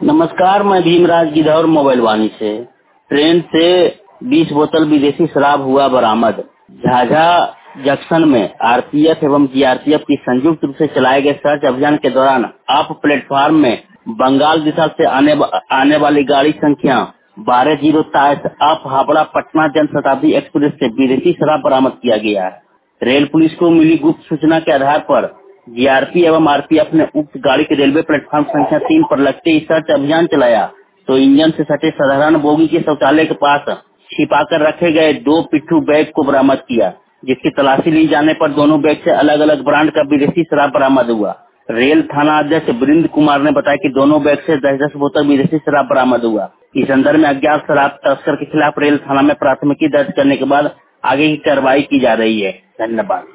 नमस्कार, मैं भीमराज गिद्धौर मोबाइल वाणी से। ट्रेन से 20 बोतल विदेशी शराब हुआ बरामद। झाझा जंक्शन में आरपीएफ एवं जीआरपीएफ की संयुक्त रूप से चलाए गए सर्च अभियान के दौरान अप प्लेटफार्म में बंगाल दिशा से आने वाली गाड़ी संख्या 12-023 अप हावड़ा पटना जनशताब्दी एक्सप्रेस से विदेशी शराब बरामद किया गया है। रेल पुलिस को मिली गुप्त सूचना के आधार पर जीआरपी एवं आरपीएफ ने उक्त गाड़ी के रेलवे प्लेटफॉर्म संख्या 3 पर लगते ही सर्च अभियान चलाया तो इंजन से सटे साधारण बोगी के शौचालय के पास छिपाकर रखे गए 2 पिट्ठू बैग को बरामद किया, जिसकी तलाशी ली जाने पर दोनों बैग से अलग अलग ब्रांड का विदेशी शराब बरामद हुआ। रेल थाना अध्यक्ष वृंद कुमार ने बताया कि दोनों बैग से 10-10 बोतल विदेशी शराब बरामद हुआ। इस संदर्भ में अज्ञात शराब तस्कर के खिलाफ रेल थाना में प्राथमिकी दर्ज करने के बाद आगे की कार्रवाई की जा रही है। धन्यवाद।